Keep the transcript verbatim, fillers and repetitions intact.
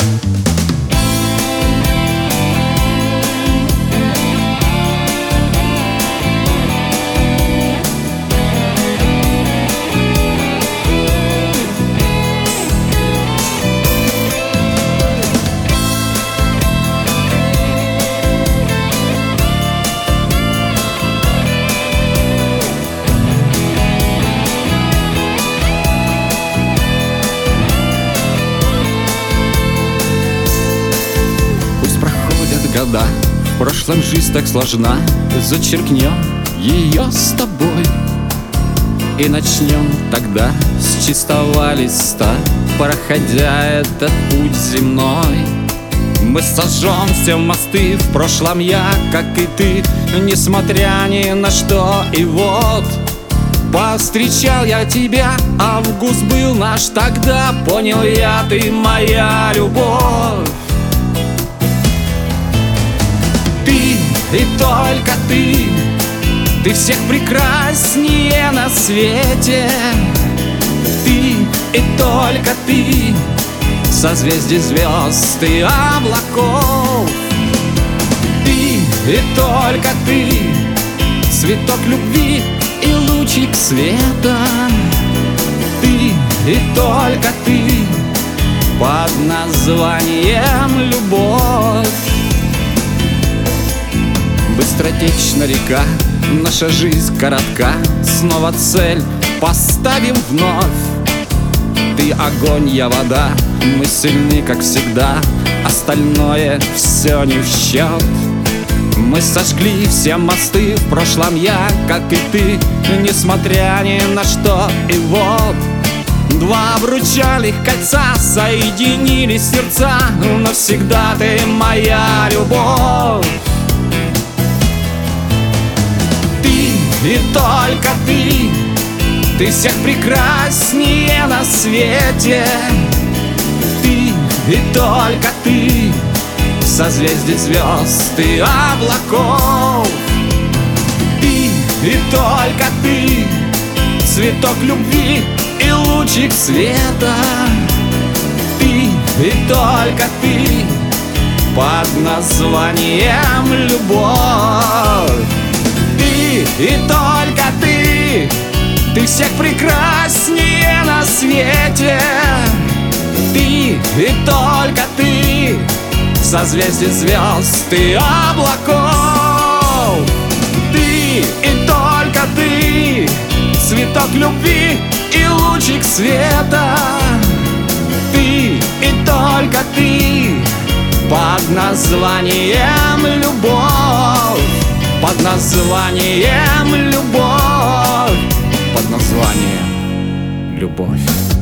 Года, в прошлом жизнь так сложна, зачеркнем ее с тобой и начнем тогда с чистого листа, проходя этот путь земной. Мы сожжем все мосты, в прошлом я, как и ты, несмотря ни на что. И вот повстречал я тебя, август был наш тогда, понял я, ты моя любовь. И только ты, ты всех прекраснее на свете. Ты и только ты, созвездий звезд и облаков. Ты и только ты, цветок любви и лучик света. Ты и только ты, под названием любовь. Быстротечна река, наша жизнь коротка, снова цель поставим вновь. Ты огонь, я вода, мы сильны, как всегда, остальное все не в счет. Мы сожгли все мосты, в прошлом я, как и ты, несмотря ни на что. И вот два обручальных кольца соединили сердца, навсегда ты моя любовь. И только ты, ты всех прекраснее на свете. Ты и только ты, созвездий звезд и облаков. Ты и только ты, цветок любви и лучик света. Ты и только ты, под названием любовь. И только ты, ты всех прекраснее на свете. Ты и только ты, созвездий звезд и облаков. Ты и только ты, цветок любви и лучик света. Ты и только ты, под названием любовь. Под названием любовь. Под названием любовь.